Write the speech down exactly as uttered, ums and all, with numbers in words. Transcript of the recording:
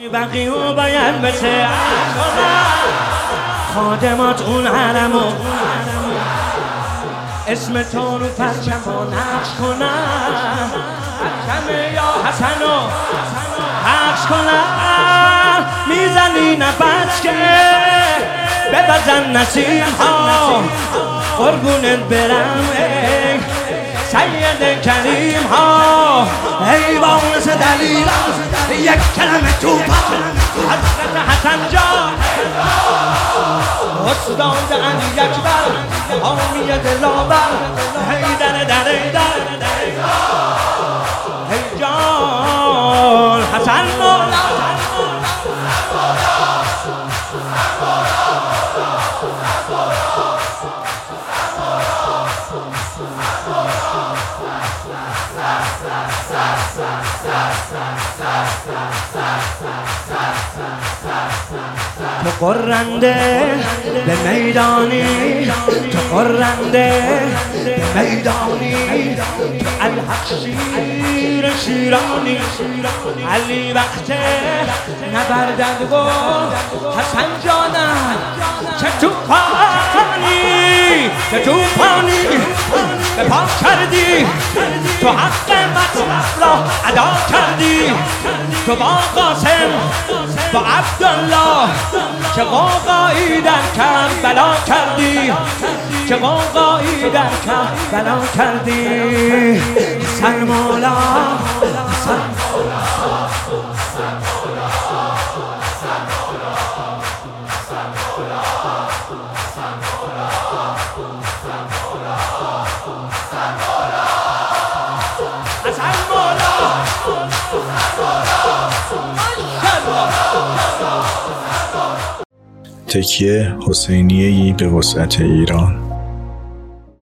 بقیه باید بشه خادمات اون حرمو اسم تو رو پرچمو نقش کنن حکمه یا حسنو پخش کنن میزنی نفس که ببزن نسیم ها قربونت برم ای سید کریم ها ای بانس دلیل یک کلمه تو حضرت حسن جان استاد علی اکبر حامی دلاور ای در در ای در ای جان حسن مولا تو قرنده به میدانی تو قرنده به میدانی الحق شیر شیرانی علی وقت نبردد و حسن جانم چه توفانی چه توفانی به پا کردی تو حق مطلب را ادا کردی تو با قاسم با عبدالله چه قوقایی در کربلا کردی چه قوقایی در کربلا کردی سر مولا سر مولا تکیه حسینیه‌ای به وسعت ایران.